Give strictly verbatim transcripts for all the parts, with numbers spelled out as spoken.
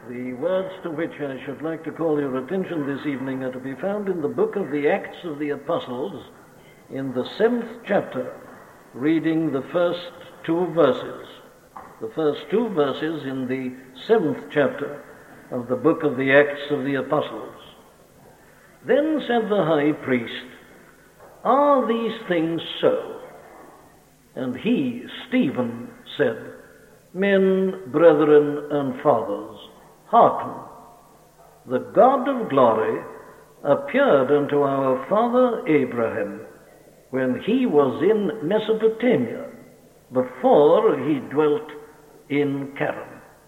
The words to which I should like to call your attention this evening are to be found in the book of the Acts of the Apostles, in the seventh chapter, reading the first two verses. The first two verses in the seventh chapter of the book of the Acts of the Apostles. Then said the high priest, "Are these things so?" And he, Stephen, said, "Men, brethren, and fathers, hearken. The God of glory appeared unto our father Abraham when he was in Mesopotamia, before he dwelt in Charan."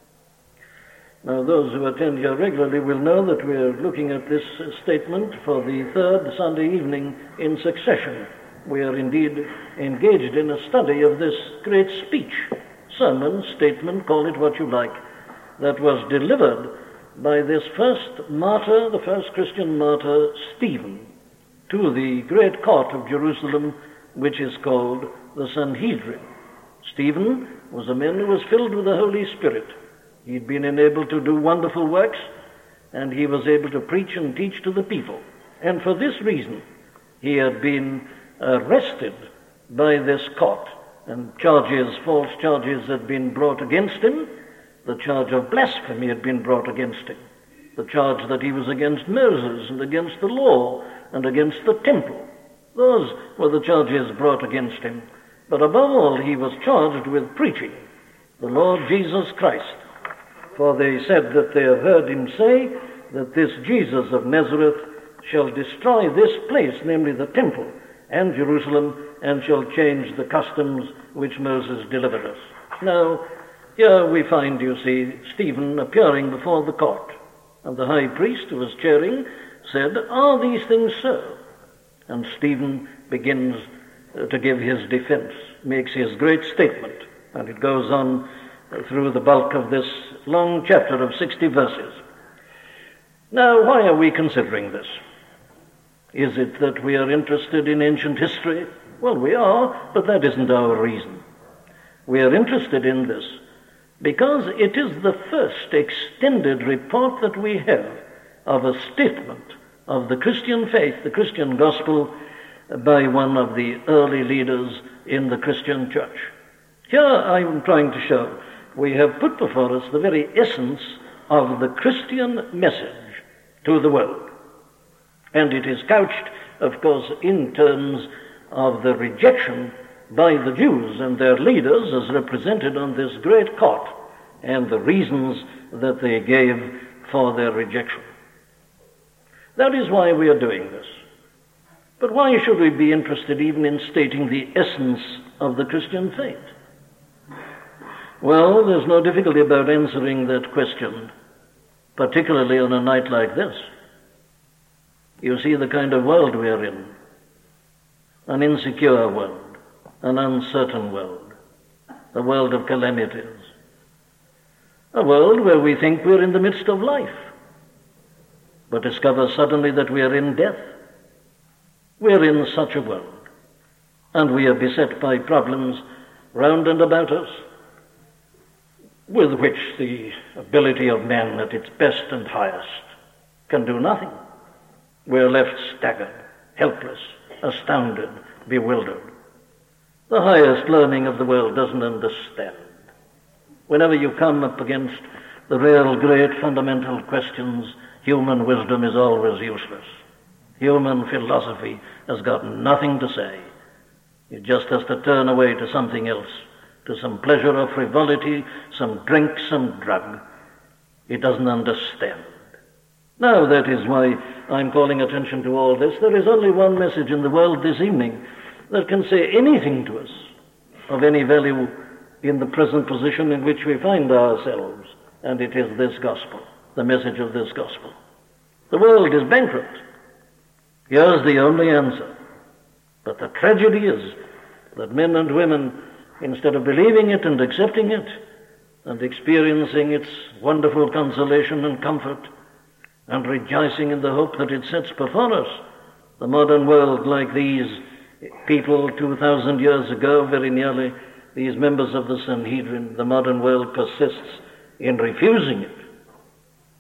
Now, those who attend here regularly will know that we are looking at this statement for the third Sunday evening in succession. We are indeed engaged in a study of this great speech, sermon, statement, call it what you like, that was delivered by this first martyr, the first Christian martyr, Stephen, to the great court of Jerusalem, which is called the Sanhedrin. Stephen was a man who was filled with the Holy Spirit. He'd been enabled to do wonderful works, and he was able to preach and teach to the people. And for this reason, he had been arrested by this court, and charges, false charges had been brought against him. The charge of blasphemy had been brought against him. The charge that he was against Moses and against the law and against the temple. Those were the charges brought against him. But above all, he was charged with preaching the Lord Jesus Christ. For they said that they have heard him say that this Jesus of Nazareth shall destroy this place, namely the temple and Jerusalem, and shall change the customs which Moses delivered us. Now, here we find, you see, Stephen appearing before the court, and the high priest who was chairing said, "Are these things so?" And Stephen begins to give his defense, makes his great statement, and it goes on through the bulk of this long chapter of sixty verses. Now, why are we considering this? Is it that we are interested in ancient history? Well, we are, but that isn't our reason. We are interested in this because it is the first extended report that we have of a statement of the Christian faith, the Christian gospel, by one of the early leaders in the Christian church. Here I am trying to show we have put before us the very essence of the Christian message to the world. And it is couched, of course, in terms of the rejection by the Jews and their leaders as represented on this great court, and the reasons that they gave for their rejection. That is why we are doing this. But why should we be interested even in stating the essence of the Christian faith? Well, there's no difficulty about answering that question, particularly on a night like this. You see the kind of world we are in, an insecure world, an uncertain world, a world of calamities, a world where we think we're in the midst of life, but discover suddenly that we are in death. We're in such a world, and we are beset by problems round and about us, with which the ability of man at its best and highest can do nothing. We're left staggered, helpless, astounded, bewildered. The highest learning of the world doesn't understand. Whenever you come up against the real great fundamental questions, human wisdom is always useless. Human philosophy has got nothing to say. It just has to turn away to something else, to some pleasure or frivolity, some drink, some drug. It doesn't understand. Now, that is why I'm calling attention to all this. There is only one message in the world this evening that can say anything to us of any value in the present position in which we find ourselves, and it is this gospel, the message of this gospel. The world is bankrupt. Here's the only answer. But the tragedy is that men and women, instead of believing it and accepting it and experiencing its wonderful consolation and comfort and rejoicing in the hope that it sets before us, the modern world, like these people two thousand years ago, very nearly, these members of the Sanhedrin, the modern world persists in refusing it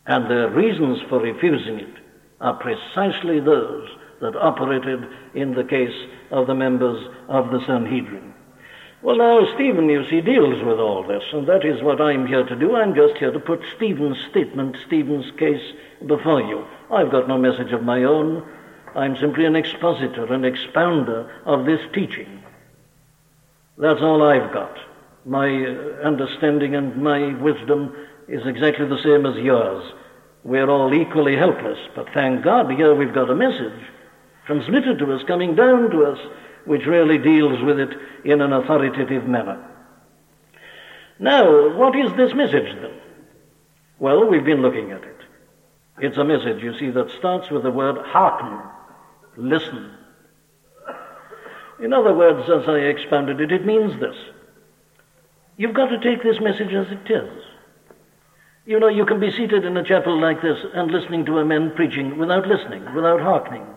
And their reasons for refusing it are precisely those that operated in the case of the members of the Sanhedrin. Well, now, Stephen, you see, deals with all this, and that is what I'm here to do. I'm just here to put Stephen's statement, Stephen's case before you. I've got no message of my own. I'm simply an expositor, an expounder of this teaching. That's all I've got. My understanding and my wisdom is exactly the same as yours. We're all equally helpless, but thank God here we've got a message transmitted to us, coming down to us, which really deals with it in an authoritative manner. Now, what is this message then? Well, we've been looking at it. It's a message, you see, that starts with the word hearken, listen. In other words, as I expounded it, it means this. You've got to take this message as it is. You know, you can be seated in a chapel like this and listening to a man preaching without listening, without hearkening.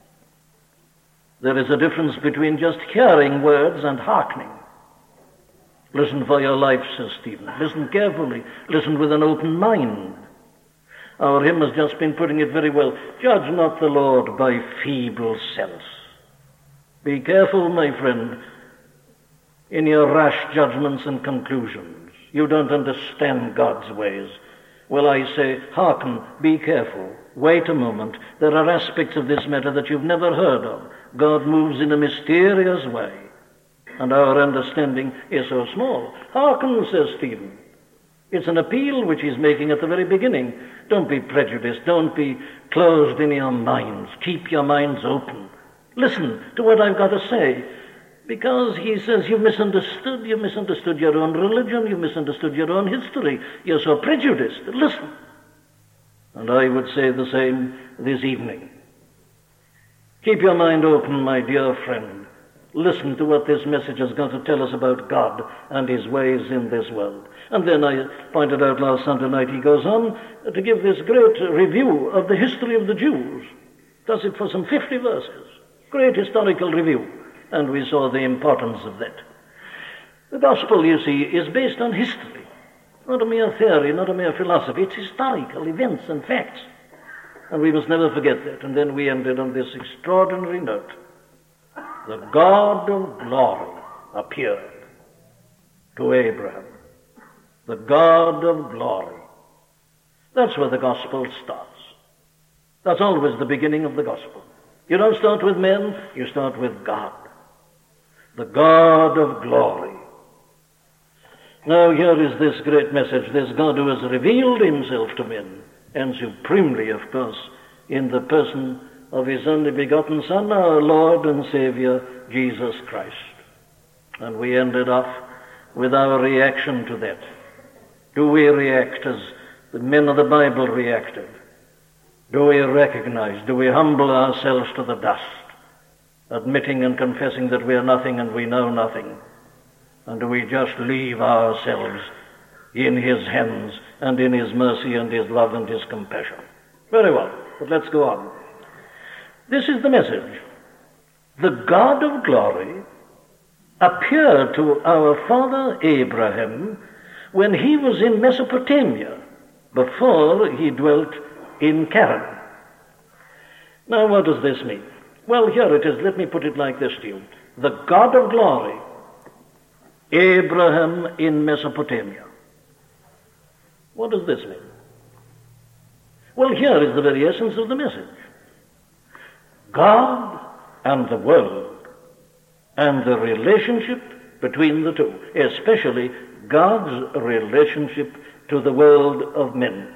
There is a difference between just hearing words and hearkening. Listen for your life, says Stephen. Listen carefully. Listen with an open mind. Our hymn has just been putting it very well. Judge not the Lord by feeble sense. Be careful, my friend, in your rash judgments and conclusions. You don't understand God's ways. Well, I say, hearken, be careful. Wait a moment. There are aspects of this matter that you've never heard of. God moves in a mysterious way, and our understanding is so small. Hearken, says Stephen. It's an appeal which he's making at the very beginning. Don't be prejudiced. Don't be closed in your minds. Keep your minds open. Listen to what I've got to say. Because he says you've misunderstood. You've misunderstood your own religion. You've misunderstood your own history. You're so prejudiced. Listen. And I would say the same this evening. Keep your mind open, my dear friend. Listen to what this message has got to tell us about God and his ways in this world. And then I pointed out last Sunday night, he goes on to give this great review of the history of the Jews. Does it for some fifty verses. Great historical review. And we saw the importance of that. The gospel, you see, is based on history. Not a mere theory, not a mere philosophy. It's historical events and facts. And we must never forget that. And then we ended on this extraordinary note. The God of glory appeared to Abraham. The God of glory. That's where the gospel starts. That's always the beginning of the gospel. You don't start with men, you start with God. The God of glory. Now here is this great message, this God who has revealed himself to men, and supremely, of course, in the person of his only begotten Son, our Lord and Savior, Jesus Christ. And we ended off with our reaction to that. Do we react as the men of the Bible reacted? Do we recognize, do we humble ourselves to the dust, admitting and confessing that we are nothing and we know nothing? And do we just leave ourselves in his hands and in his mercy and his love and his compassion? Very well, but let's go on. This is the message. The God of glory appeared to our father Abraham when he was in Mesopotamia, before he dwelt in Canaan. Now, what does this mean? Well, here it is. Let me put it like this to you. The God of glory, Abraham in Mesopotamia. What does this mean? Well, here is the very essence of the message. God and the world, and the relationship between the two, especially God's relationship to the world of men.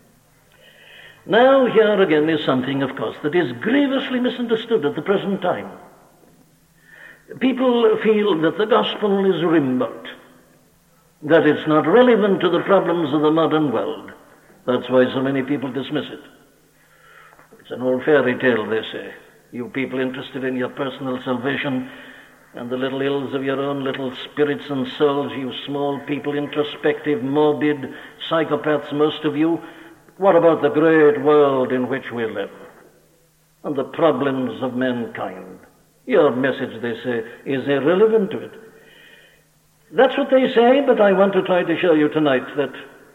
Now, here again is something, of course, that is grievously misunderstood at the present time. People feel that the gospel is remote, that it's not relevant to the problems of the modern world. That's why so many people dismiss it. It's an old fairy tale, they say. You people interested in your personal salvation and the little ills of your own little spirits and souls, you small people, introspective, morbid psychopaths, most of you, what about the great world in which we live and the problems of mankind? Your message, they say, is irrelevant to it. That's what they say, but I want to try to show you tonight that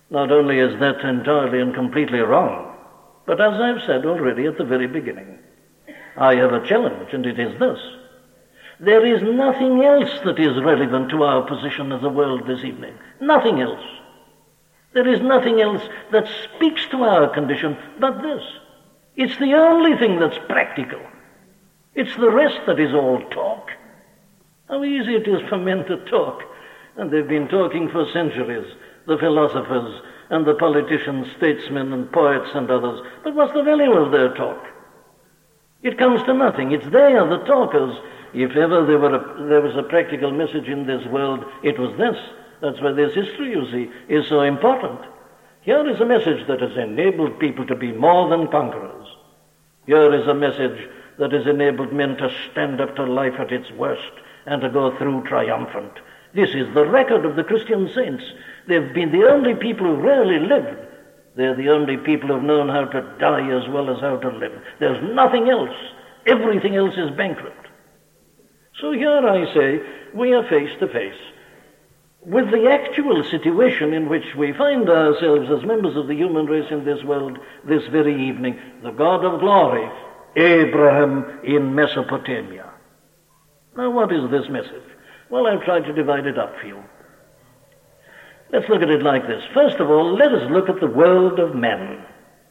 Not only is that entirely and completely wrong, but as I've said already at the very beginning, I have a challenge, and it is this. There is nothing else that is relevant to our position as a world this evening. Nothing else. There is nothing else that speaks to our condition but this. It's the only thing that's practical. It's the rest that is all talk. How easy it is for men to talk. And they've been talking for centuries, the philosophers and the politicians, statesmen and poets and others. But what's the value of their talk? It comes to nothing. It's they are the talkers. If ever there, were a, there was a practical message in this world, it was this. That's why this history, you see, is so important. Here is a message that has enabled people to be more than conquerors. Here is a message that has enabled men to stand up to life at its worst and to go through triumphant. This is the record of the Christian saints. They've been the only people who rarely lived. They're the only people who've known how to die as well as how to live. There's nothing else. Everything else is bankrupt. So here I say, we are face to face with the actual situation in which we find ourselves as members of the human race in this world this very evening. The God of glory, Abraham in Mesopotamia. Now what is this message? Well, I've tried to divide it up for you. Let's look at it like this. First of all, let us look at the world of men.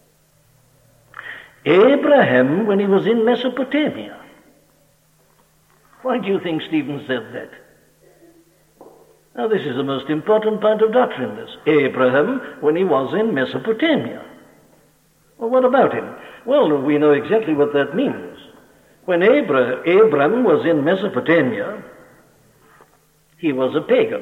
Abraham, when he was in Mesopotamia. Why do you think Stephen said that? Now, this is the most important point of doctrine, this. Abraham, when he was in Mesopotamia. Well, what about him? Well, we know exactly what that means. When Abra- Abram was in Mesopotamia, he was a pagan.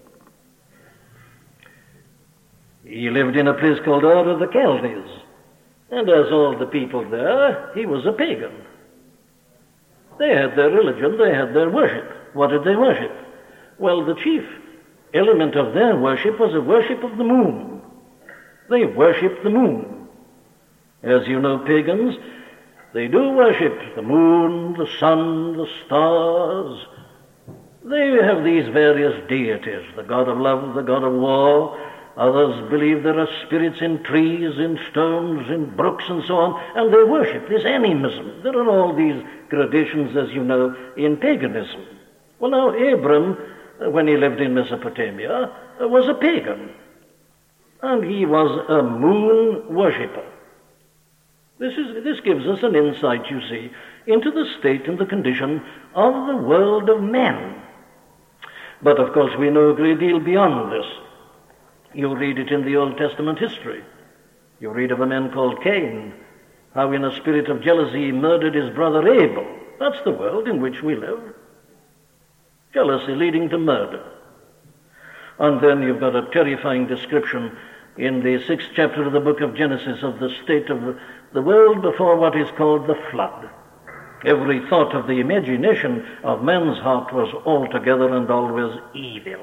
He lived in a place called Ur of the Chaldees. And as all the people there, he was a pagan. They had their religion, they had their worship. What did they worship? Well, the chief element of their worship was a worship of the moon. They worshiped the moon. As you know, pagans, they do worship the moon, the sun, the stars. They have these various deities, the god of love, the god of war. Others believe there are spirits in trees, in stones, in brooks, and so on, and they worship this animism. There are all these gradations, as you know, in paganism. Well, now, Abram, when he lived in Mesopotamia, was a pagan, and he was a moon worshipper. This is this gives us an insight, you see, into the state and the condition of the world of men. But, of course, we know a great deal beyond this. You read it in the Old Testament history. You read of a man called Cain, how in a spirit of jealousy he murdered his brother Abel. That's the world in which we live. Jealousy leading to murder. And then you've got a terrifying description in the sixth chapter of the book of Genesis of the state of the world before what is called the flood. Every thought of the imagination of man's heart was altogether and always evil.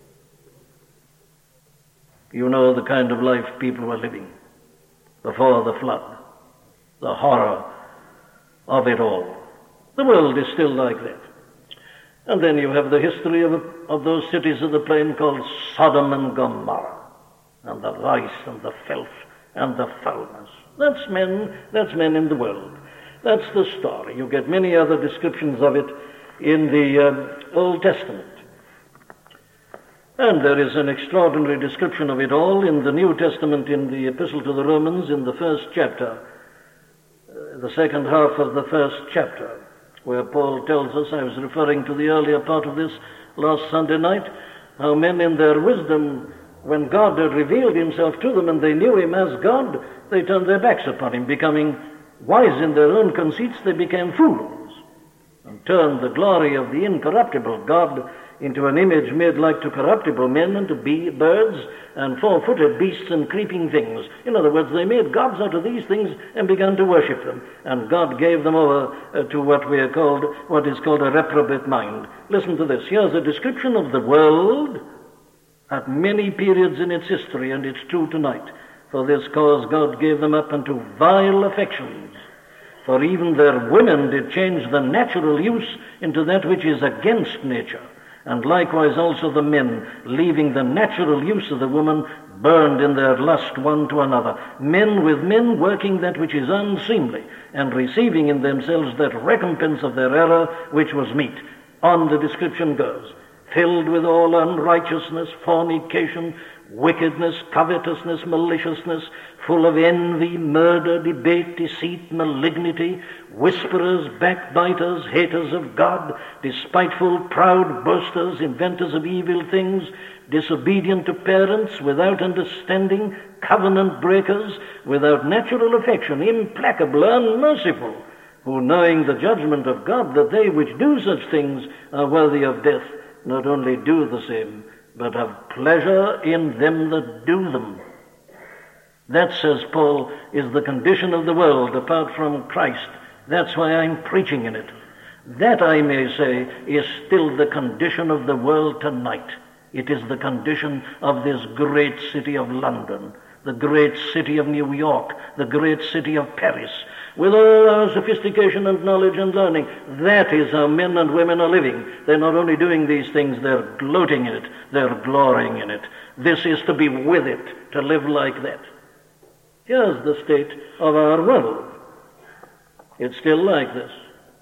You know the kind of life people were living before the flood, the horror of it all. The world is still like that. And then you have the history of, of those cities of the plain called Sodom and Gomorrah, and the vice and the filth and the foulness. That's men, that's men in the world. That's the story. You get many other descriptions of it in the uh, Old Testament. And there is an extraordinary description of it all in the New Testament, in the Epistle to the Romans, in the first chapter, uh, the second half of the first chapter, where Paul tells us, I was referring to the earlier part of this last Sunday night, how men in their wisdom, when God had revealed himself to them and they knew him as God, they turned their backs upon him. Becoming wise in their own conceits, they became fools and turned the glory of the incorruptible God into an image made like to corruptible men and to bee, birds and four-footed beasts and creeping things. In other words, they made gods out of these things and began to worship them. And God gave them over uh, to what we are called, what is called a reprobate mind. Listen to this. Here's a description of the world at many periods in its history, and it's true tonight. For this cause God gave them up unto vile affections. For even their women did change the natural use into that which is against nature. and likewise also the men, leaving the natural use of the woman, burned in their lust one to another, men with men working that which is unseemly, and receiving in themselves that recompense of their error which was meet. On the description goes, filled with all unrighteousness, fornication, wickedness, covetousness, maliciousness, full of envy, murder, debate, deceit, malignity, whisperers, backbiters, haters of God, despiteful, proud, boasters, inventors of evil things, disobedient to parents, without understanding, covenant breakers, without natural affection, implacable, unmerciful, who, knowing the judgment of God, that they which do such things are worthy of death, not only do the same, but have pleasure in them that do them. That, says Paul, is the condition of the world apart from Christ. That's why I'm preaching in it. That, I may say, is still the condition of the world tonight. It is the condition of this great city of London, the great city of New York, the great city of Paris, with all our sophistication and knowledge and learning. That is how men and women are living. They're not only doing these things, they're gloating in it, they're glorying in it. This is to be with it, to live like that. Here's the state of our world. It's still like this.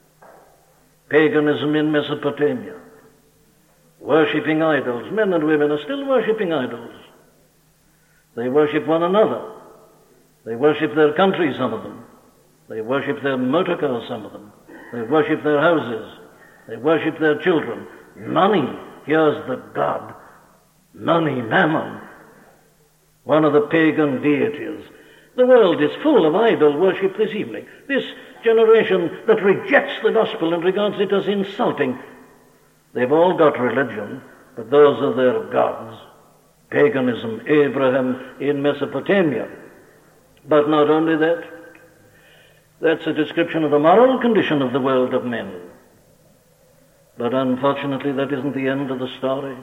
Paganism in Mesopotamia. Worshipping idols. Men and women are still worshipping idols. They worship one another. They worship their country, some of them. They worship their motor cars, some of them. They worship their houses. They worship their children. Money. Here's the god. Money, mammon. One of the pagan deities. The world is full of idol worship this evening. This generation that rejects the gospel and regards it as insulting. They've all got religion, but those are their gods. Paganism, Abraham in Mesopotamia. But not only that, that's a description of the moral condition of the world of men. But unfortunately, that isn't the end of the story.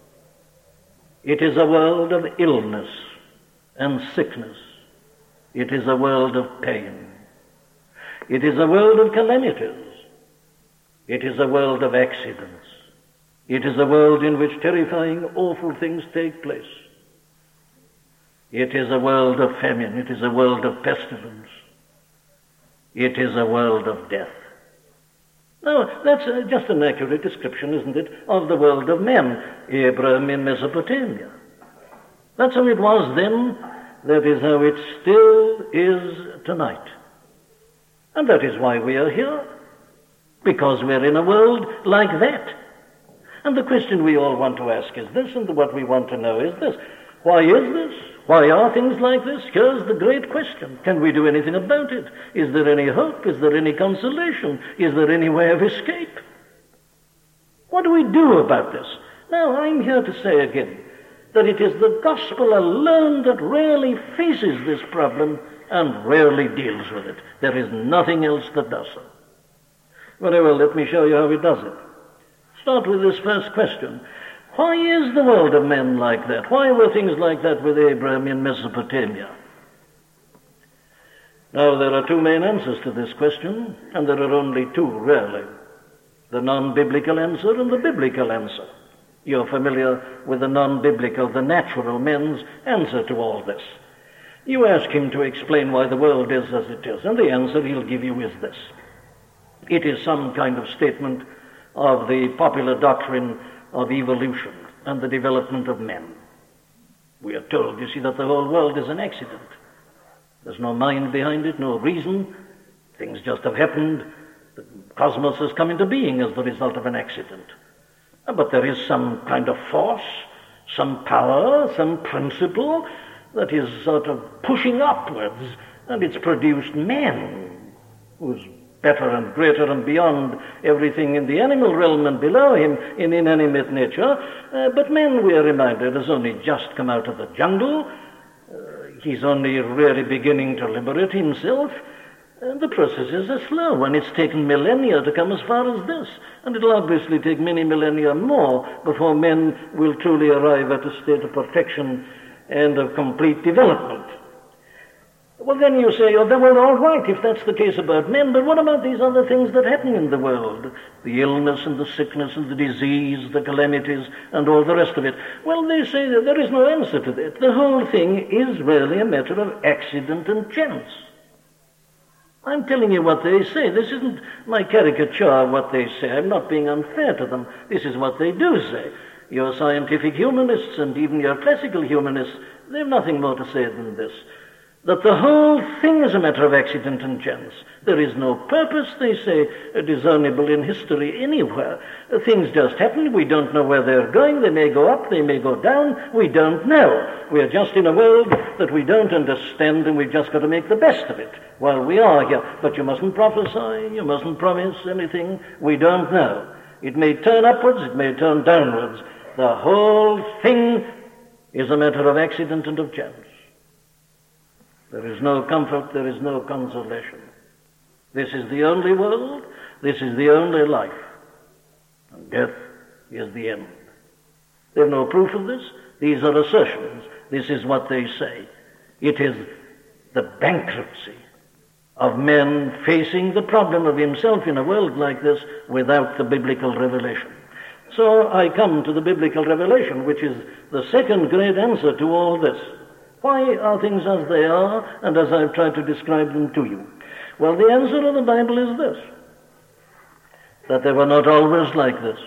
It is a world of illness and sickness. It is a world of pain. It is a world of calamities. It is a world of accidents. It is a world in which terrifying, awful things take place. It is a world of famine. It is a world of pestilence. It is a world of death. Now, that's uh, just an accurate description, isn't it, of the world of men, Abraham in Mesopotamia. That's how it was then. That is how it still is tonight. And that is why we are here. Because we're in a world like that. And the question we all want to ask is this, and what we want to know is this. Why is this? Why are things like this? Here's the great question. Can we do anything about it? Is there any hope? Is there any consolation? Is there any way of escape? What do we do about this? Now, I'm here to say again that it is the gospel alone that rarely faces this problem and rarely deals with it. There is nothing else that does so. Very well, let me show you how it does it. Start with this first question. Why is the world of men like that? Why were things like that with Abraham in Mesopotamia? Now, there are two main answers to this question, and there are only two, really. The non-biblical answer and the biblical answer. You're familiar with the non-biblical, the natural men's answer to all this. You ask him to explain why the world is as it is, and the answer he'll give you is this. It is some kind of statement of the popular doctrine of evolution and the development of men. We are told, you see, that the whole world is an accident. There's no mind behind it, no reason. Things just have happened. The cosmos has come into being as the result of an accident. But there is some kind of force, some power, some principle that is sort of pushing upwards, and it's produced man, who's better and greater and beyond everything in the animal realm and below him in inanimate nature. Uh, but man, we are reminded, has only just come out of the jungle. Uh, he's only really beginning to liberate himself. And the processes are slow, and it's taken millennia to come as far as this. And it'll obviously take many millennia more before men will truly arrive at a state of perfection and of complete development. Well, then you say, oh, well, all right, if that's the case about men, but what about these other things that happen in the world? The illness and the sickness and the disease, the calamities, and all the rest of it. Well, they say that there is no answer to that. The whole thing is really a matter of accident and chance. I'm telling you what they say. This isn't my caricature of what they say. I'm not being unfair to them. This is what they do say. Your scientific humanists and even your classical humanists, they have nothing more to say than this. That the whole thing is a matter of accident and chance. There is no purpose, they say, discernible in history anywhere. Things just happen. We don't know where they're going. They may go up, they may go down. We don't know. We're just in a world that we don't understand, and we've just got to make the best of it while we are here. But you mustn't prophesy, you mustn't promise anything. We don't know. It may turn upwards, it may turn downwards. The whole thing is a matter of accident and of chance. There is no comfort, there is no consolation. This is the only world, this is the only life. And death is the end. They have no proof of this. These are assertions. This is what they say. It is the bankruptcy of man facing the problem of himself in a world like this without the biblical revelation. So I come to the biblical revelation, which is the second great answer to all this. Why are things as they are, and as I've tried to describe them to you? Well, the answer of the Bible is this, that they were not always like this,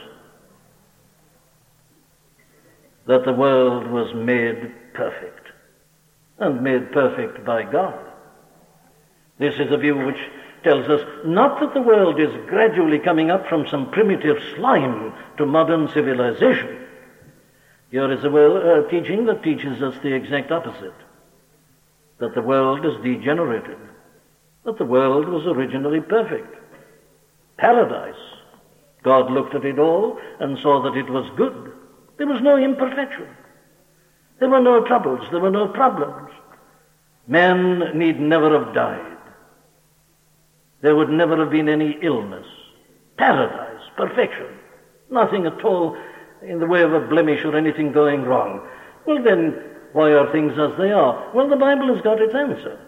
that the world was made perfect, and made perfect by God. This is a view which tells us not that the world is gradually coming up from some primitive slime to modern civilization. Here is a well, uh, teaching that teaches us the exact opposite, that the world is degenerated, that the world was originally perfect. Paradise. God looked at it all and saw that it was good. There was no imperfection. There were no troubles. There were no problems. Man need never have died. There would never have been any illness. Paradise, perfection, nothing at all in the way of a blemish or anything going wrong. Well then, why are things as they are? Well, the Bible has got its answer.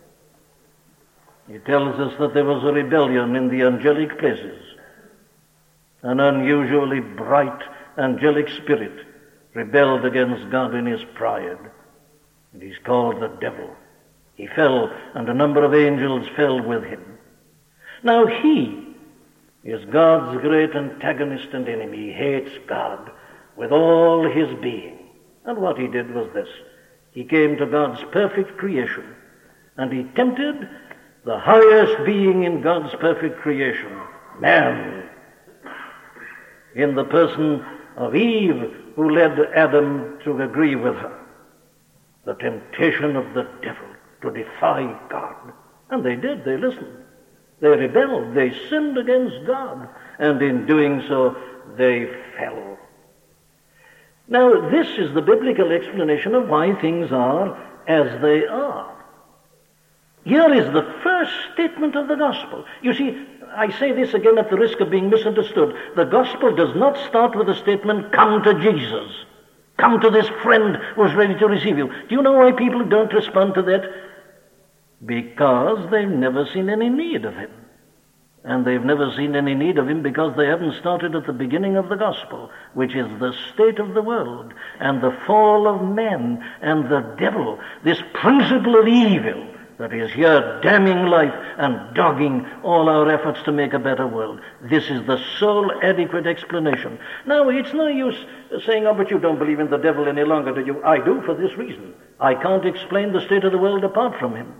It tells us that there was a rebellion in the angelic places. An unusually bright angelic spirit rebelled against God in his pride. And he's called the devil. He fell, and a number of angels fell with him. Now he is God's great antagonist and enemy. He hates God with all his being. And what he did was this. He came to God's perfect creation, and he tempted the highest being in God's perfect creation, man, in the person of Eve, who led Adam to agree with her. The temptation of the devil to defy God. And they did, they listened. They rebelled, they sinned against God, and in doing so, they fell. Now, this is the biblical explanation of why things are as they are. Here is the first statement of the gospel. You see, I say this again at the risk of being misunderstood. The gospel does not start with the statement, come to Jesus. Come to this friend who's ready to receive you. Do you know why people don't respond to that? Because they've never seen any need of him. And they've never seen any need of him because they haven't started at the beginning of the gospel, which is the state of the world and the fall of man and the devil, this principle of evil that is here damning life and dogging all our efforts to make a better world. This is the sole adequate explanation. Now, it's no use saying, oh, but you don't believe in the devil any longer, do you? I do for this reason. I can't explain the state of the world apart from him.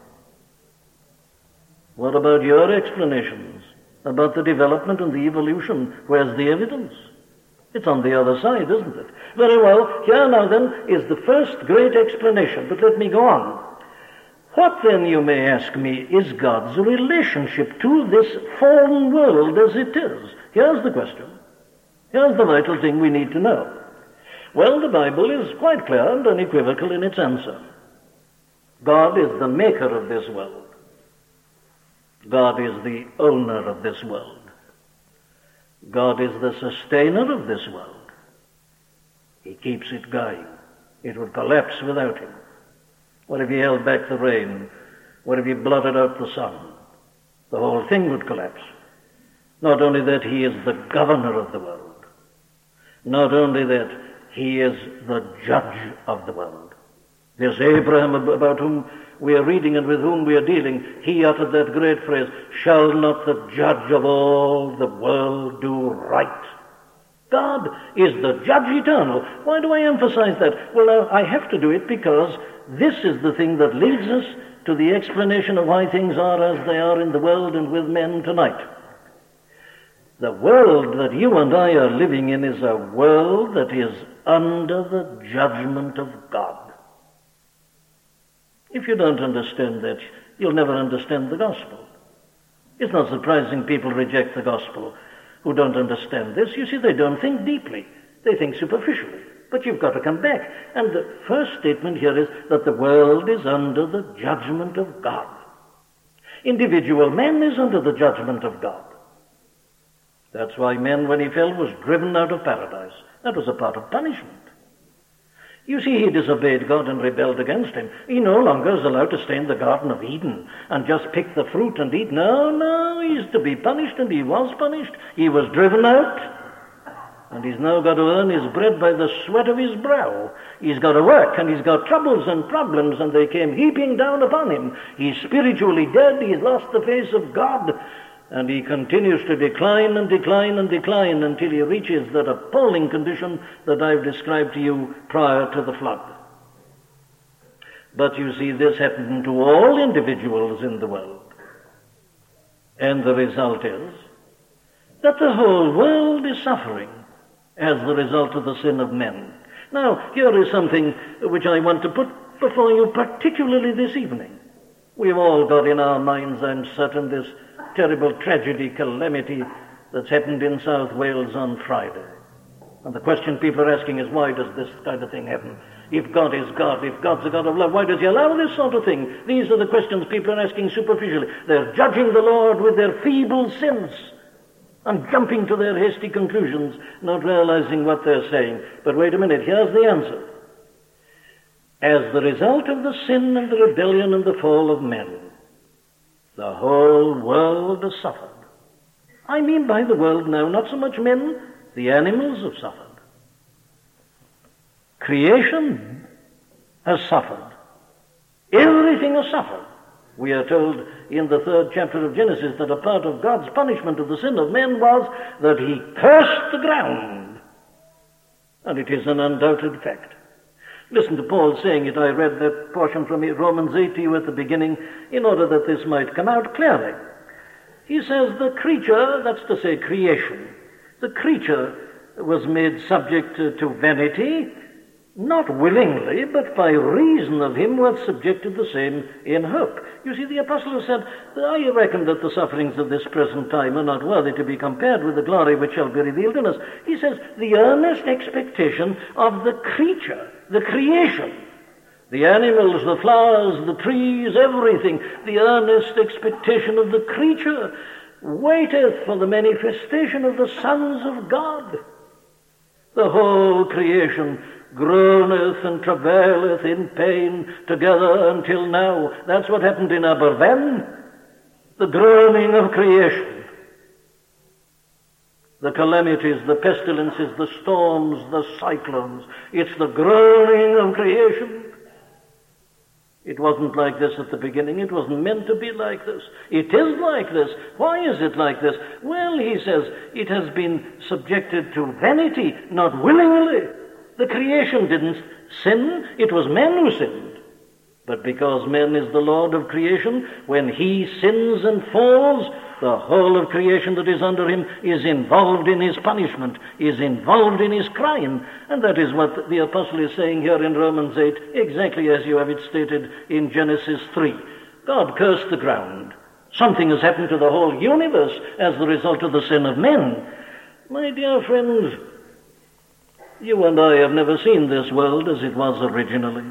What about your explanations about the development and the evolution? Where's the evidence? It's on the other side, isn't it? Very well, here now then is the first great explanation, but let me go on. What then, you may ask me, is God's relationship to this fallen world as it is? Here's the question. Here's the vital thing we need to know. Well, the Bible is quite clear and unequivocal in its answer. God is the maker of this world. God is the owner of this world. God is the sustainer of this world. He keeps it going. It would collapse without him. What if he held back the rain What if he blotted out the sun? The whole thing would collapse. Not only that, he is the governor of the world. Not only that, he is the judge of the world. There's Abraham about whom we are reading and with whom we are dealing. He uttered that great phrase, shall not the judge of all the world do right? God is the judge eternal. Why do I emphasize that? Well, I have to do it because this is the thing that leads us to the explanation of why things are as they are in the world and with men tonight. The world that you and I are living in is a world that is under the judgment of God. If you don't understand that, you'll never understand the gospel. It's not surprising people reject the gospel who don't understand this. You see, they don't think deeply. They think superficially. But you've got to come back. And the first statement here is that the world is under the judgment of God. Individual man is under the judgment of God. That's why man, when he fell, was driven out of paradise. That was a part of punishment. You see, he disobeyed God and rebelled against him. He no longer is allowed to stay in the Garden of Eden and just pick the fruit and eat. No, no, he's to be punished, and he was punished. He was driven out, and he's now got to earn his bread by the sweat of his brow. He's got to work, and he's got troubles and problems, and they came heaping down upon him. He's spiritually dead. He's lost the face of God. And he continues to decline and decline and decline until he reaches that appalling condition that I've described to you prior to the flood. But you see, this happened to all individuals in the world. And the result is that the whole world is suffering as the result of the sin of men. Now, here is something which I want to put before you, particularly this evening. We've all got in our minds, I'm certain, this terrible tragedy, calamity that's happened in South Wales on Friday. And the question people are asking is, why does this kind of thing happen? If God is God, if God's a God of love, why does he allow this sort of thing? These are the questions people are asking superficially. They're judging the Lord with their feeble sense and jumping to their hasty conclusions, not realizing what they're saying. But wait a minute, here's the answer. As the result of the sin and the rebellion and the fall of men, the whole world has suffered. I mean by the world now, not so much men, the animals have suffered. Creation has suffered. Everything has suffered. We are told in the third chapter of Genesis that a part of God's punishment of the sin of men was that he cursed the ground. And it is an undoubted fact. Listen to Paul saying it. I read that portion from Romans eight to you at the beginning in order that this might come out clearly. He says the creature, that's to say creation, the creature was made subject to, to vanity, not willingly, but by reason of him was subjected the same in hope. You see, the apostle has said, I reckon that the sufferings of this present time are not worthy to be compared with the glory which shall be revealed in us. He says, the earnest expectation of the creature, the creation, the animals, the flowers, the trees, everything, the earnest expectation of the creature waiteth for the manifestation of the sons of God. The whole creation groaneth and travaileth in pain together until now. That's what happened in Aberfan, the groaning of creation. The calamities, the pestilences, the storms, the cyclones. It's the groaning of creation. It wasn't like this at the beginning. It wasn't meant to be like this. It is like this. Why is it like this? Well, he says, it has been subjected to vanity, not willingly. The creation didn't sin. It was men who sinned. But because man is the Lord of creation, when he sins and falls, the whole of creation that is under him is involved in his punishment, is involved in his crime. And that is what the apostle is saying here in Romans eight, exactly as you have it stated in Genesis three. God cursed the ground. Something has happened to the whole universe as the result of the sin of men. My dear friends, you and I have never seen this world as it was originally.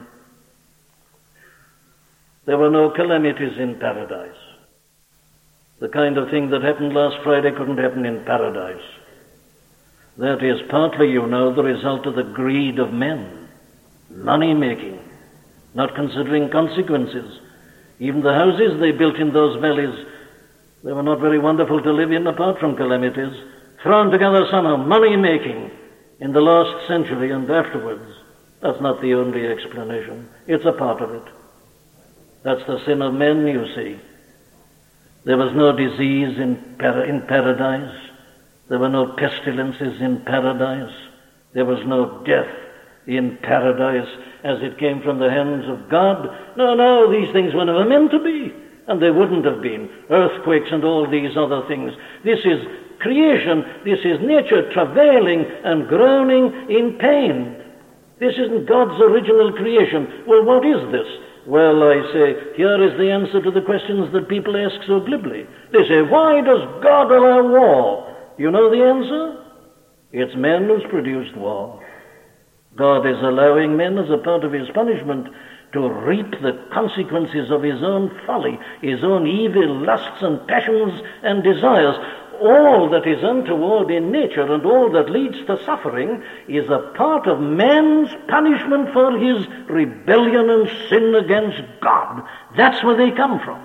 There were no calamities in paradise. The kind of thing that happened last Friday couldn't happen in paradise. That is partly, you know, the result of the greed of men. Money-making, not considering consequences. Even the houses they built in those valleys, they were not very wonderful to live in apart from calamities, thrown together somehow, money-making in the last century and afterwards. That's not the only explanation. It's a part of it. That's the sin of men, you see. There was no disease in, para- in paradise. There were no pestilences in paradise. There was no death in paradise as it came from the hands of God. No, no, these things were never meant to be. And they wouldn't have been. Earthquakes and all these other things. This is creation. This is nature travailing and groaning in pain. This isn't God's original creation. Well, what is this? Well, I say, here is the answer to the questions that people ask so glibly. They say, why does God allow war? You know the answer? It's man who's produced war. God is allowing men as a part of his punishment to reap the consequences of his own folly, his own evil lusts and passions and desires. All that is untoward in nature and all that leads to suffering is a part of man's punishment for his rebellion and sin against God. That's where they come from.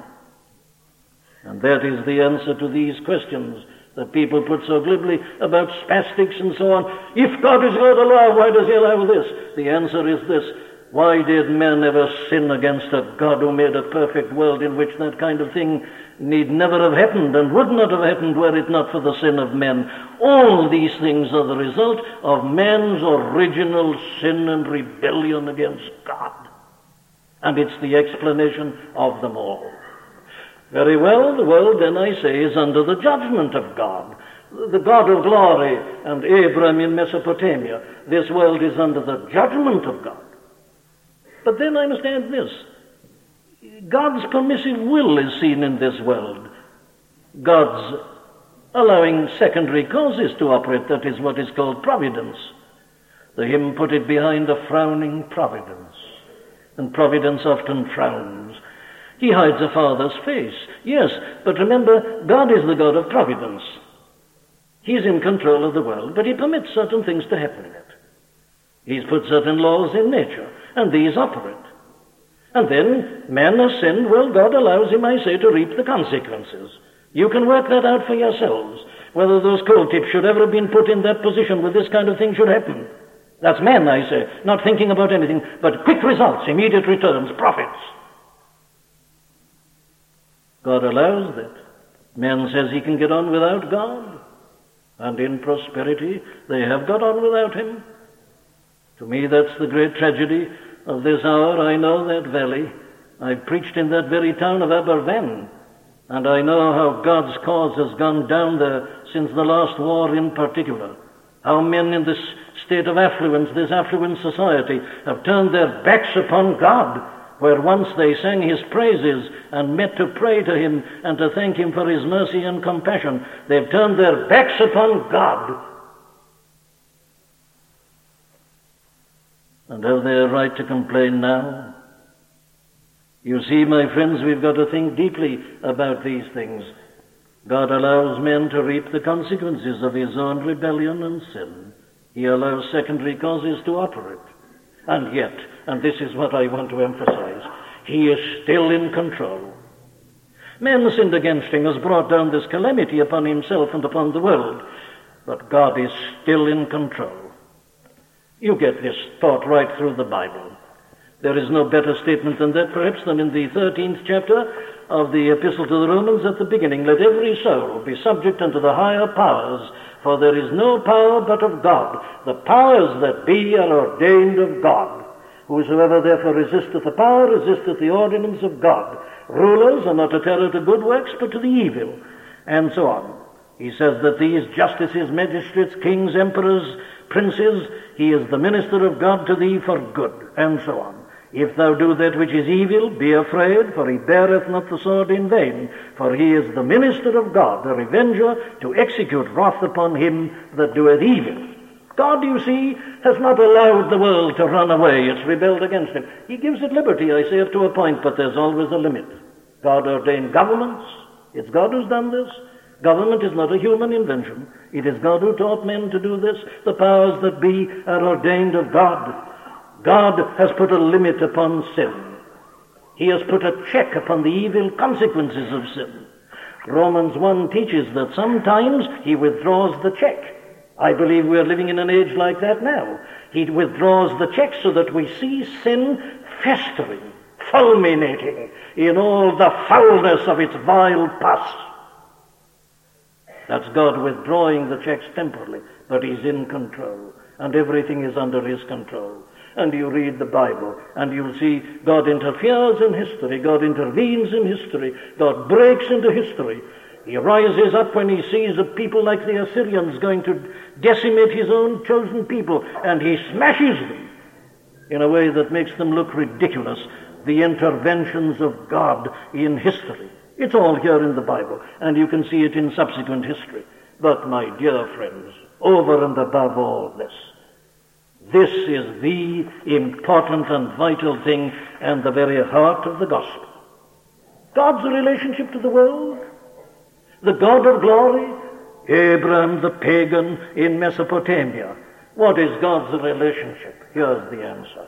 And that is the answer to these questions that people put so glibly about spastics and so on. If God is going to allow, why does he allow this? The answer is this. Why did men ever sin against a God who made a perfect world in which that kind of thing need never have happened and would not have happened were it not for the sin of men? All these things are the result of man's original sin and rebellion against God. And it's the explanation of them all. Very well, the world, then I say, is under the judgment of God. The God of glory and Abram in Mesopotamia. This world is under the judgment of God. But then I must add this. God's permissive will is seen in this world. God's allowing secondary causes to operate, that is what is called providence. The hymn put it behind a frowning providence. And providence often frowns. He hides a father's face. Yes, but remember, God is the God of providence. He's in control of the world, but he permits certain things to happen in it. He's put certain laws in nature, and these operate. And then man has sinned. Well, God allows him, I say, to reap the consequences. You can work that out for yourselves, whether those coal tips should ever have been put in that position where this kind of thing should happen. That's man, I say, not thinking about anything, but quick results, immediate returns, profits. God allows that. Man says he can get on without God, and in prosperity they have got on without him. To me, that's the great tragedy of this hour. I know that valley. I preached in that very town of Aberfan, and I know how God's cause has gone down there since the last war in particular. How men in this state of affluence, this affluent society, have turned their backs upon God, where once they sang his praises and met to pray to him and to thank him for his mercy and compassion. They've turned their backs upon God. And have they a right to complain now? You see, my friends, we've got to think deeply about these things. God allows men to reap the consequences of his own rebellion and sin. He allows secondary causes to operate. And yet, and this is what I want to emphasize, he is still in control. Man sinned against him, has brought down this calamity upon himself and upon the world, but God is still in control. You get this thought right through the Bible. There is no better statement than that, perhaps, than in the thirteenth chapter of the Epistle to the Romans at the beginning. Let every soul be subject unto the higher powers, for there is no power but of God. The powers that be are ordained of God. Whosoever therefore resisteth the power, resisteth the ordinance of God. Rulers are not a terror to good works, but to the evil, and so on. He says that these justices, magistrates, kings, emperors, princes, he is the minister of God to thee for good, and so on. If thou do that which is evil, be afraid, for he beareth not the sword in vain, for he is the minister of God, a revenger, to execute wrath upon him that doeth evil. God, you see, has not allowed the world to run away. It's rebelled against him. He gives it liberty, I say, up to a point, but there's always a limit. God ordained governments. It's God who's done this. Government is not a human invention. It is God who taught men to do this. The powers that be are ordained of God. God has put a limit upon sin. He has put a check upon the evil consequences of sin. Romans one teaches that sometimes he withdraws the check. I believe we are living in an age like that now. He withdraws the check so that we see sin festering, fulminating in all the foulness of its vile past. That's God withdrawing the checks temporarily, but he's in control, and everything is under his control. And you read the Bible, and you'll see God interferes in history, God intervenes in history, God breaks into history. He rises up when he sees a people like the Assyrians going to decimate his own chosen people, and he smashes them in a way that makes them look ridiculous, the interventions of God in history. It's all here in the Bible, and you can see it in subsequent history. But, my dear friends, over and above all this, this is the important and vital thing and the very heart of the gospel. God's relationship to the world, the God of glory, Abraham the pagan in Mesopotamia. What is God's relationship? Here's the answer.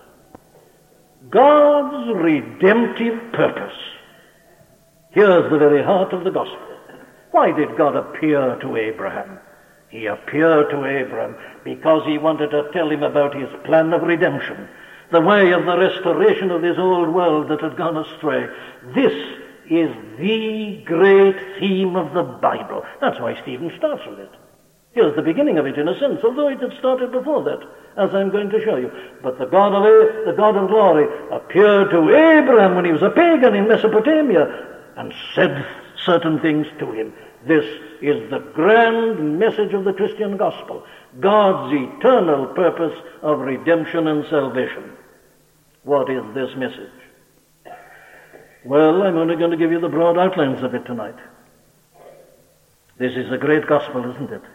God's redemptive purpose. Here's the very heart of the gospel. Why did God appear to Abraham? He appeared to Abraham because he wanted to tell him about his plan of redemption, the way of the restoration of this old world that had gone astray. This is the great theme of the Bible. That's why Stephen starts with it. Here's the beginning of it, in a sense, although it had started before that, as I'm going to show you. But the God of the God of glory appeared to Abraham when he was a pagan in Mesopotamia and said certain things to him. This is the grand message of the Christian gospel, God's eternal purpose of redemption and salvation. What is this message? Well, I'm only going to give you the broad outlines of it tonight. This is a great gospel, isn't it?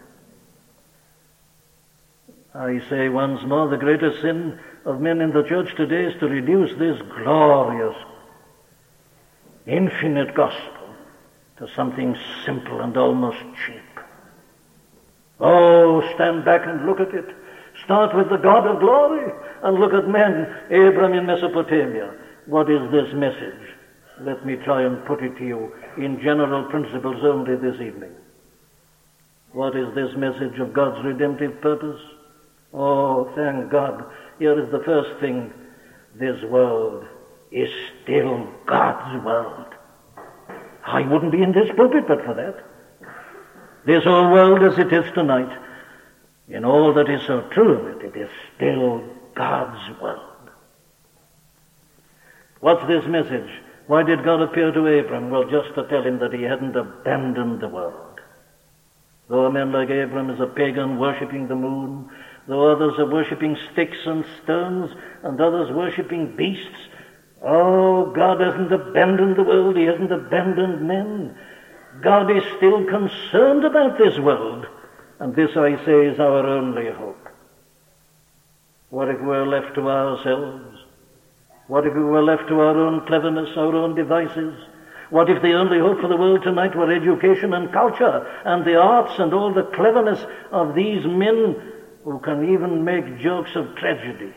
I say once more, the greatest sin of men in the church today is to reduce this glorious, infinite gospel to something simple and almost cheap. Oh, stand back and look at it. Start with the God of glory and look at men, Abraham in Mesopotamia. What is this message? Let me try and put it to you in general principles only this evening. What is this message of God's redemptive purpose? Oh, thank God. Here is the first thing. This world is still God's world. I wouldn't be in this pulpit but for that. This whole world as it is tonight, in all that is so true of it, it is still God's world. What's this message? Why did God appear to Abram? Well, just to tell him that he hadn't abandoned the world. Though a man like Abram is a pagan worshipping the moon, though others are worshipping sticks and stones, and others worshipping beasts, oh, God hasn't abandoned the world. He hasn't abandoned men. God is still concerned about this world. And this, I say, is our only hope. What if we're left to ourselves? What if we were left to our own cleverness, our own devices? What if the only hope for the world tonight were education and culture and the arts and all the cleverness of these men who can even make jokes of tragedy?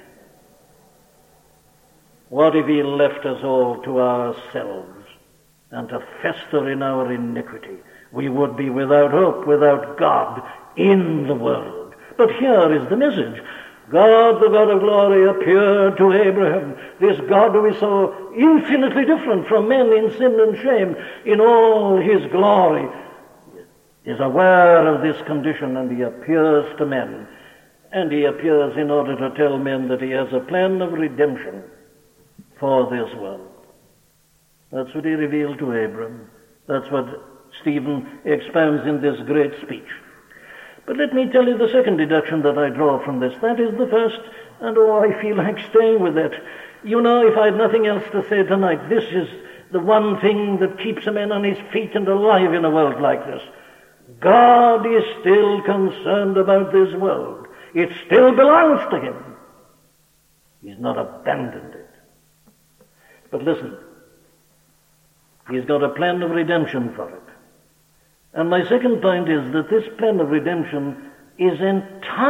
What if he left us all to ourselves and to fester in our iniquity? We would be without hope, without God in the world. But here is the message. God, the God of glory, appeared to Abraham. This God who is so infinitely different from men in sin and shame, in all his glory, is aware of this condition, and he appears to men. And he appears in order to tell men that he has a plan of redemption for this world. That's what he revealed to Abram. That's what Stephen expounds in this great speech. But let me tell you the second deduction that I draw from this. That is the first, and oh, I feel like staying with that. You know, if I had nothing else to say tonight, this is the one thing that keeps a man on his feet and alive in a world like this. God is still concerned about this world. It still belongs to him. He's not abandoned it. But listen, he's got a plan of redemption for it. And my second point is that this plan of redemption is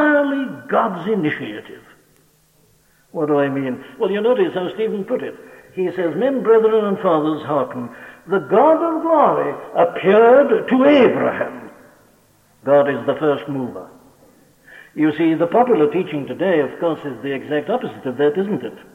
entirely God's initiative. What do I mean? Well, you notice how Stephen put it. he says, men, brethren, and fathers, hearken. The God of glory appeared to Abraham. God is the first mover. You see, the popular teaching today, of course, is the exact opposite of that, isn't it?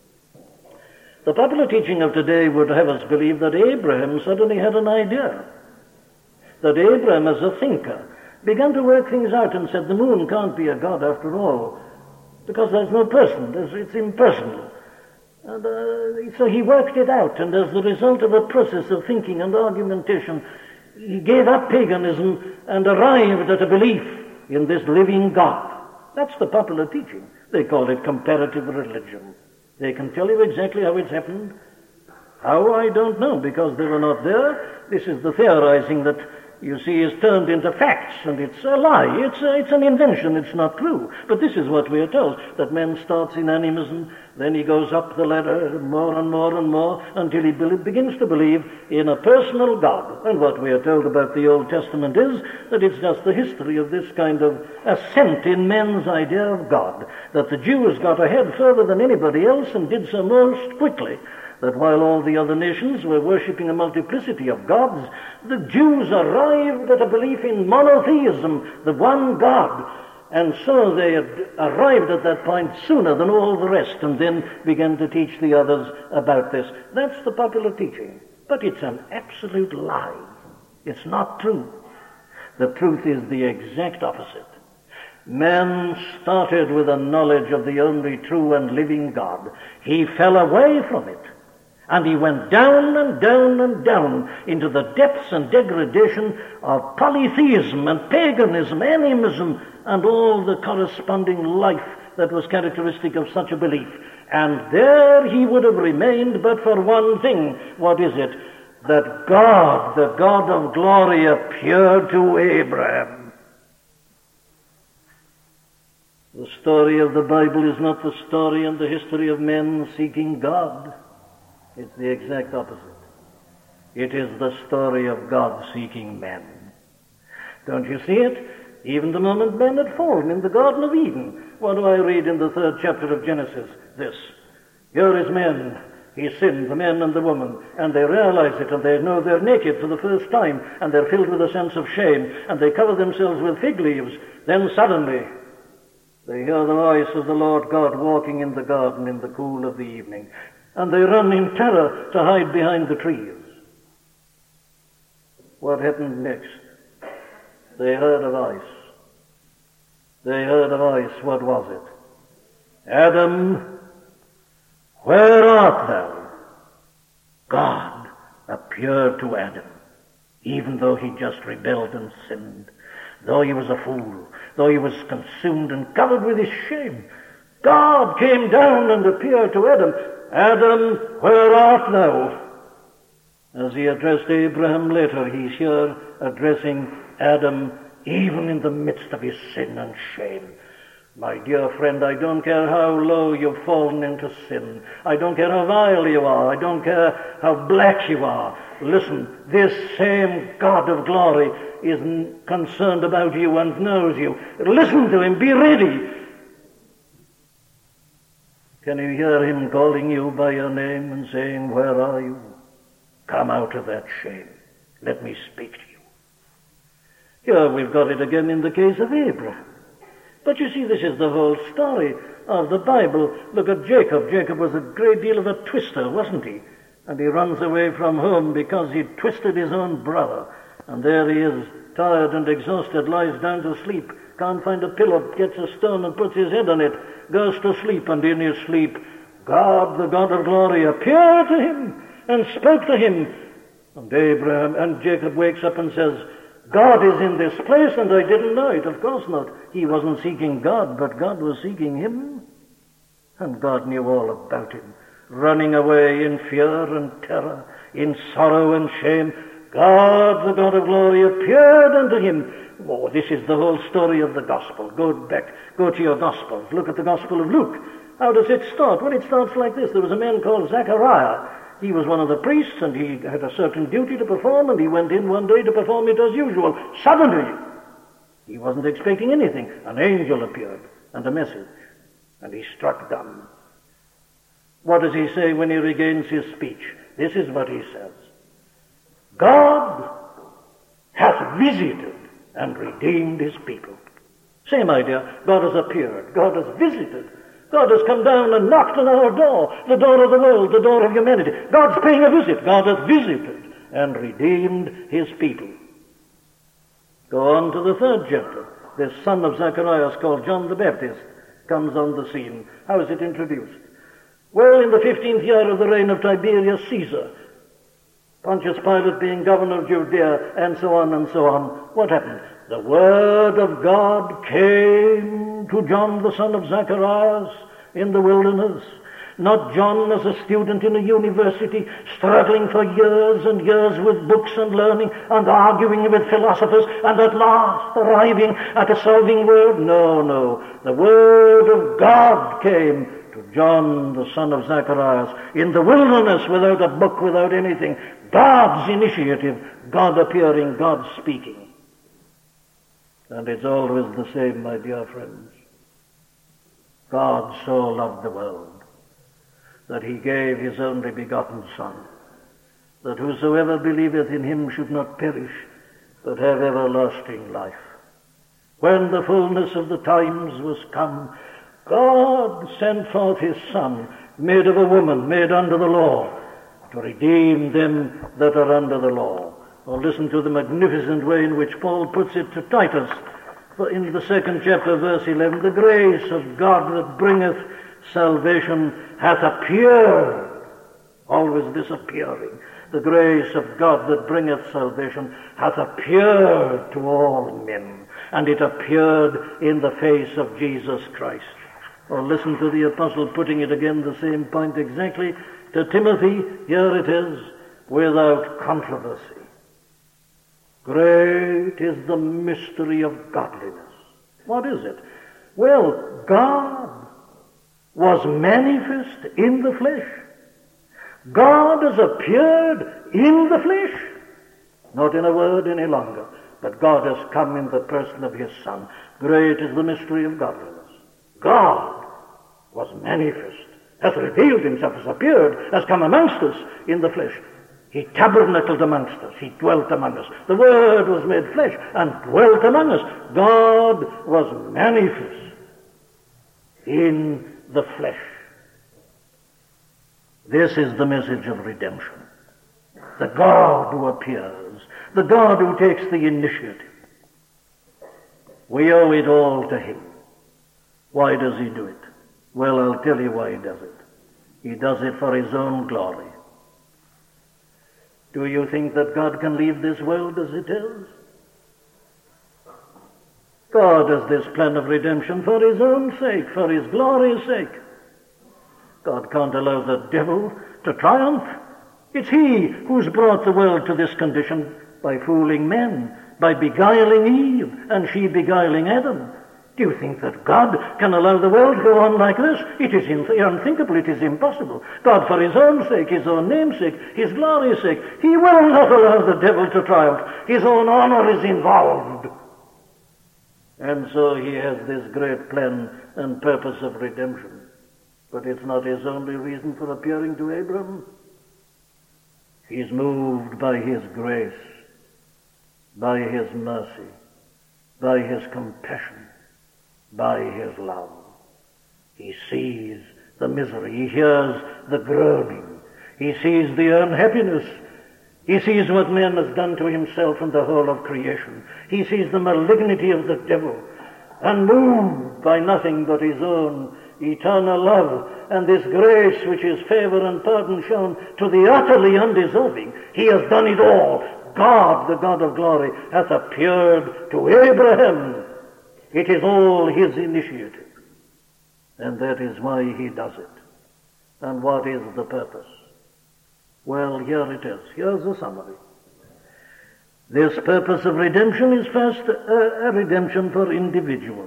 The popular teaching of today would have us believe that Abraham suddenly had an idea. That Abraham, as a thinker, began to work things out and said, the moon can't be a god after all, because there's no person, there's, it's impersonal. And uh, so he worked it out, and as the result of a process of thinking and argumentation, he gave up paganism and arrived at a belief in this living God. That's the popular teaching. They call it comparative religion. They can tell you exactly how it's happened. How, I don't know, because they were not there. This is the theorizing that, you see, is turned into facts, and it's a lie. It's a, it's an invention. It's not true. But this is what we are told, that man starts in animism, then he goes up the ladder more and more and more until he be- begins to believe in a personal God. And what we are told about the Old Testament is that it's just the history of this kind of ascent in men's idea of God, that the Jews got ahead further than anybody else and did so most quickly. That while all the other nations were worshipping a multiplicity of gods, the Jews arrived at a belief in monotheism, the one God. And so they had arrived at that point sooner than all the rest, and then began to teach the others about this. That's the popular teaching. But it's an absolute lie. It's not true. The truth is the exact opposite. Man started with a knowledge of the only true and living God. He fell away from it. And he went down and down and down into the depths and degradation of polytheism and paganism, animism, and all the corresponding life that was characteristic of such a belief. And there he would have remained but for one thing. What is it? That God, the God of glory, appeared to Abraham. The story of the Bible is not the story and the history of men seeking God. It's the exact opposite. It is the story of God seeking men. Don't you see it? Even the moment men had fallen in the Garden of Eden. What do I read in the third chapter of Genesis? This. Here is man. He sinned, the man and the woman, and they realize it, and they know they're naked for the first time, and they're filled with a sense of shame, and they cover themselves with fig leaves. Then suddenly, they hear the voice of the Lord God walking in the garden in the cool of the evening. And they run in terror to hide behind the trees. What happened next? They heard a voice. They heard a voice. What was it? Adam, where art thou? God appeared to Adam, even though he just rebelled and sinned, though he was a fool, though he was consumed and covered with his shame. God came down and appeared to Adam. Adam, where art thou? As he addressed Abraham later, he's here addressing Adam even in the midst of his sin and shame. My dear friend, I don't care how low you've fallen into sin. I don't care how vile you are. I don't care how black you are. Listen, this same God of glory is concerned about you and knows you. Listen to him. Be ready. Can you hear him calling you by your name and saying, where are you? Come out of that shame. Let me speak to you. Here we've got it again in the case of Abraham. But you see, this is the whole story of the Bible. Look at Jacob. Jacob was a great deal of a twister, wasn't he? And he runs away from home because he twisted his own brother. And there he is, tired and exhausted, lies down to sleep, can't find a pillow, gets a stone and puts his head on it, goes to sleep, and in his sleep, God, the God of glory, appeared to him and spoke to him. And Abraham and Jacob wakes up and says, God is in this place, and I didn't know it. Of course not. He wasn't seeking God, but God was seeking him. And God knew all about him, running away in fear and terror, in sorrow and shame. God, the God of glory, appeared unto him. Oh, this is the whole story of the gospel. Go back, go to your gospels. Look at the Gospel of Luke. How does it start? Well, it starts like this. There was a man called Zechariah. He was one of the priests, and he had a certain duty to perform, and he went in one day to perform it as usual. Suddenly, he wasn't expecting anything. An angel appeared, and a message, and he struck dumb. What does he say when he regains his speech? This is what he says. God hath visited and redeemed his people. Same idea. God has appeared. God has visited. God has come down and knocked on our door, the door of the world, the door of humanity. God's paying a visit. God has visited and redeemed his people. Go on to the third chapter. This son of Zacharias called John the Baptist comes on the scene. How is it introduced? Well, in the fifteenth year of the reign of Tiberius Caesar, Pontius Pilate being governor of Judea, and so on and so on, what happened? The word of God came to John the son of Zacharias in the wilderness. Not John as a student in a university, struggling for years and years with books and learning and arguing with philosophers and at last arriving at a solving word. No, no. The word of God came to John the son of Zacharias in the wilderness without a book, without anything. God's initiative, God appearing, God speaking. And it's always the same, my dear friends. God so loved the world that he gave his only begotten Son, that whosoever believeth in him should not perish, but have everlasting life. When the fullness of the times was come, God sent forth his Son, made of a woman, made under the law, to redeem them that are under the law. Or listen to the magnificent way in which Paul puts it to Titus, for in the second chapter, verse eleven, the grace of God that bringeth salvation hath appeared, always disappearing. The grace of God that bringeth salvation hath appeared to all men, and it appeared in the face of Jesus Christ. Or listen to the apostle putting it again, the same point exactly, to Timothy. Here it is, without controversy. Great is the mystery of godliness. What is it? Well, God was manifest in the flesh. God has appeared in the flesh. Not in a word any longer, but God has come in the person of his Son. Great is the mystery of godliness. God was manifest, has revealed himself, has appeared, has come amongst us in the flesh. He tabernacled amongst us. He dwelt among us. The Word was made flesh and dwelt among us. God was manifest in the flesh. This is the message of redemption. The God who appears, the God who takes the initiative. We owe it all to him. Why does he do it? Well, I'll tell you why he does it. He does it for his own glory. Do you think that God can leave this world as it is? God has this plan of redemption for his own sake, for his glory's sake. God can't allow the devil to triumph. It's he who's brought the world to this condition by fooling men, by beguiling Eve, and she beguiling Adam. Do you think that God can allow the world to go on like this? It is unthinkable. It is impossible. God, for his own sake, his own name's sake, his glory's sake, he will not allow the devil to triumph. His own honor is involved. And so he has this great plan and purpose of redemption. But it's not his only reason for appearing to Abraham. He's moved by his grace, by his mercy, by his compassion, by his love. He sees the misery. He hears the groaning. He sees the unhappiness. He sees what man has done to himself and the whole of creation. He sees the malignity of the devil, and moved by nothing but his own eternal love and this grace which is favor and pardon shown to the utterly undeserving. He has done it all. God, the God of glory, hath appeared to Abraham. It is all his initiative, and that is why he does it. And what is the purpose? Well, here it is. Here's a summary. This purpose of redemption is first a, a redemption for individuals.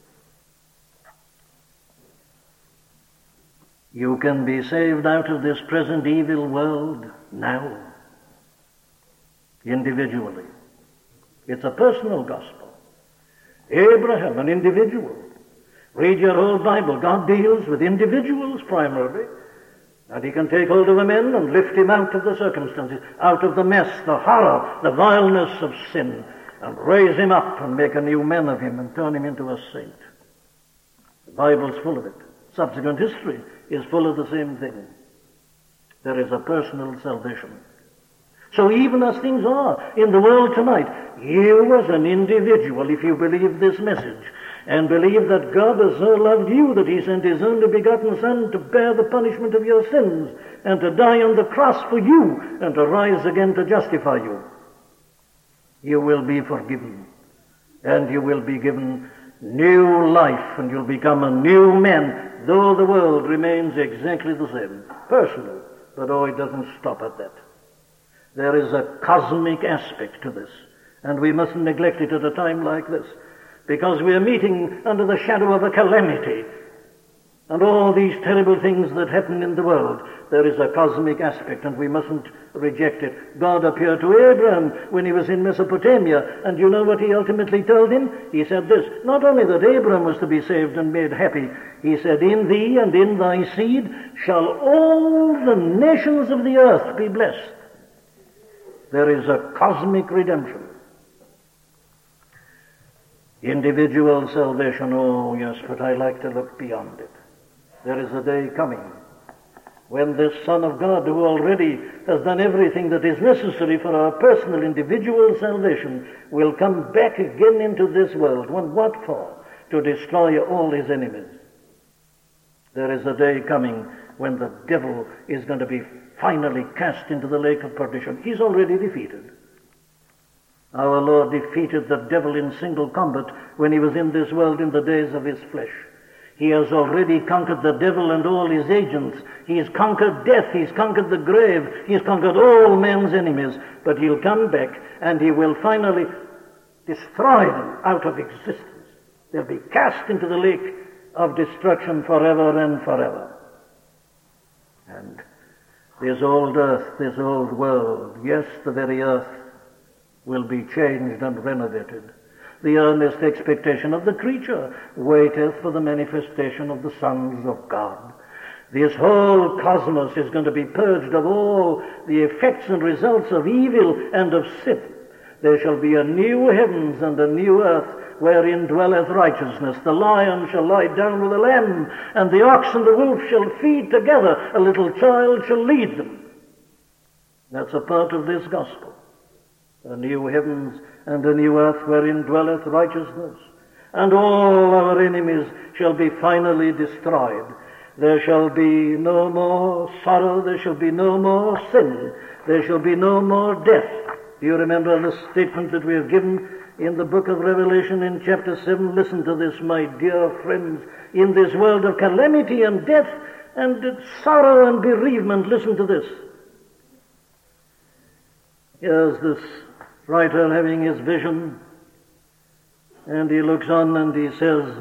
You can be saved out of this present evil world now, individually. It's a personal gospel. Abraham, an individual. Read your whole Bible. God deals with individuals primarily. And he can take hold of a man and lift him out of the circumstances, out of the mess, the horror, the vileness of sin, and raise him up and make a new man of him and turn him into a saint. The Bible's full of it. Subsequent history is full of the same thing. There is a personal salvation. So even as things are in the world tonight, you as an individual, if you believe this message, and believe that God has so loved you that he sent his only begotten Son to bear the punishment of your sins, and to die on the cross for you, and to rise again to justify you, you will be forgiven, and you will be given new life, and you'll become a new man, though the world remains exactly the same. Personal, but oh, it doesn't stop at that. There is a cosmic aspect to this, and we mustn't neglect it at a time like this, because we are meeting under the shadow of a calamity, and all these terrible things that happen in the world. There is a cosmic aspect, and we mustn't reject it. God appeared to Abraham when he was in Mesopotamia, and you know what he ultimately told him? He said this, not only that Abraham was to be saved and made happy, he said, in thee and in thy seed shall all the nations of the earth be blessed. There is a cosmic redemption. Individual salvation, oh yes, but I like to look beyond it. There is a day coming when this Son of God, who already has done everything that is necessary for our personal individual salvation, will come back again into this world. And what for? To destroy all his enemies. There is a day coming when the devil is going to be finally cast into the lake of perdition. He's already defeated. Our Lord defeated the devil in single combat when he was in this world in the days of his flesh. He has already conquered the devil and all his agents. He's conquered death. He's conquered the grave. He's conquered all men's enemies. But he'll come back and he will finally destroy them out of existence. They'll be cast into the lake of destruction forever and forever. And this old earth, this old world, yes, the very earth will be changed and renovated. The earnest expectation of the creature waiteth for the manifestation of the sons of God. This whole cosmos is going to be purged of all the effects and results of evil and of sin. There shall be a new heavens and a new earth wherein dwelleth righteousness. The lion shall lie down with the lamb, and the ox and the wolf shall feed together. A little child shall lead them. That's a part of this gospel. A new heavens and a new earth wherein dwelleth righteousness. And all our enemies shall be finally destroyed. There shall be no more sorrow. There shall be no more sin. There shall be no more death. Do you remember the statement that we have given in the book of Revelation in chapter seven? Listen to this, my dear friends. In this world of calamity and death and sorrow and bereavement, listen to this. Here's this writer having his vision, and he looks on and he says,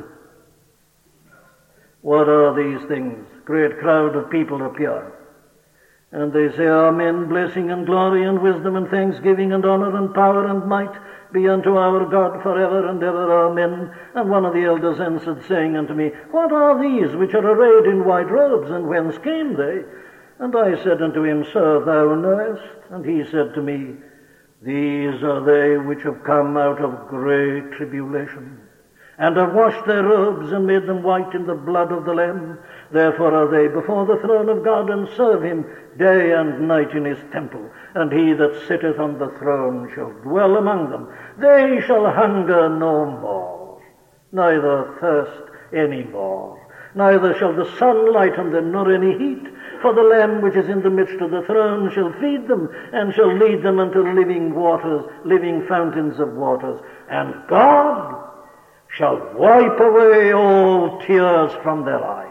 what are these things? Great crowd of people appear. And they say, Amen, blessing and glory and wisdom and thanksgiving and honor and power and might be unto our God forever and ever. Amen. And one of the elders answered, saying unto me, what are these which are arrayed in white robes, and whence came they? And I said unto him, Sir, thou knowest. And he said to me, these are they which have come out of great tribulation, and have washed their robes and made them white in the blood of the Lamb. Therefore are they before the throne of God, and serve him day and night in his temple. And he that sitteth on the throne shall dwell among them. They shall hunger no more, neither thirst any more. Neither shall the sun light on them, nor any heat. For the Lamb which is in the midst of the throne shall feed them, and shall lead them unto living waters, living fountains of waters. And God shall wipe away all tears from their eyes.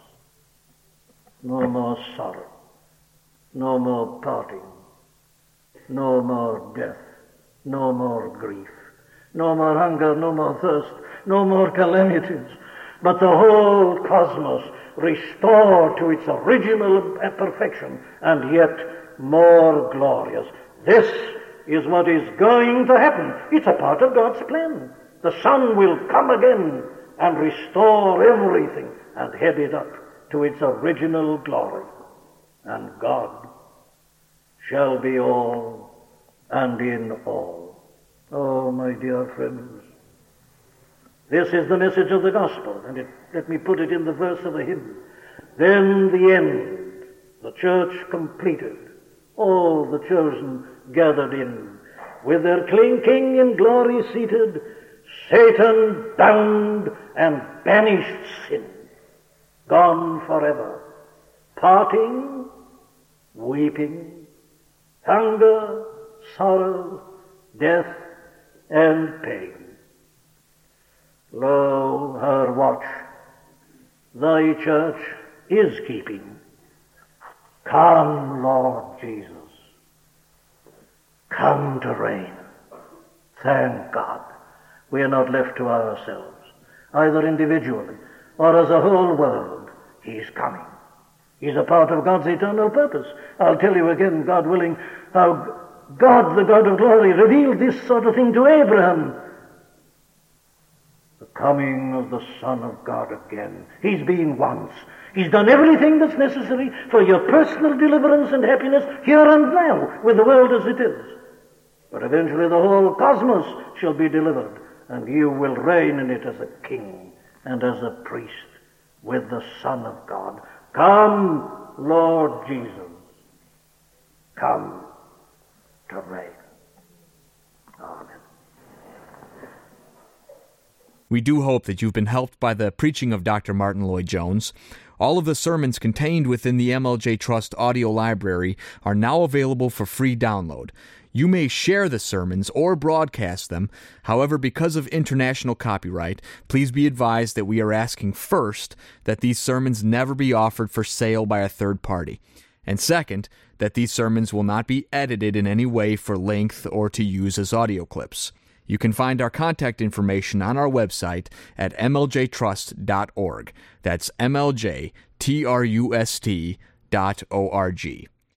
No more sorrow, no more parting, no more death, no more grief, no more hunger, no more thirst, no more calamities, but the whole cosmos restored to its original perfection, and yet more glorious. This is what is going to happen. It's a part of God's plan. The Son will come again and restore everything and head it up to its original glory. and God shall be all and in all. Oh, my dear friends, this is the message of the gospel, and it, let me put it in the verse of a hymn. Then the end, the church completed, all the chosen gathered in, with their King in glory seated, Satan bound and banished sin, gone forever, parting, weeping, hunger, sorrow, death, and pain. Lo, her watch thy church is keeping. Come, Lord Jesus, come to reign. Thank God we are not left to ourselves, either individually or as a whole world. He's coming. He's a part of God's eternal purpose. I'll tell you again, God willing, how God, the God of glory, revealed this sort of thing to Abraham. The coming of the Son of God again. He's been once. He's done everything that's necessary for your personal deliverance and happiness here and now, with the world as it is. But eventually the whole cosmos shall be delivered, and you will reign in it as a king and as a priest with the Son of God. Come, Lord Jesus, come to reign. Amen. We do hope that you've been helped by the preaching of Doctor Martyn Lloyd-Jones. All of the sermons contained within the M L J Trust audio library are now available for free download. You may share the sermons or broadcast them. However, because of international copyright, please be advised that we are asking first that these sermons never be offered for sale by a third party. And second, that these sermons will not be edited in any way for length or to use as audio clips. You can find our contact information on our website at m l j trust dot org. That's M L J T R U S T dot O R G.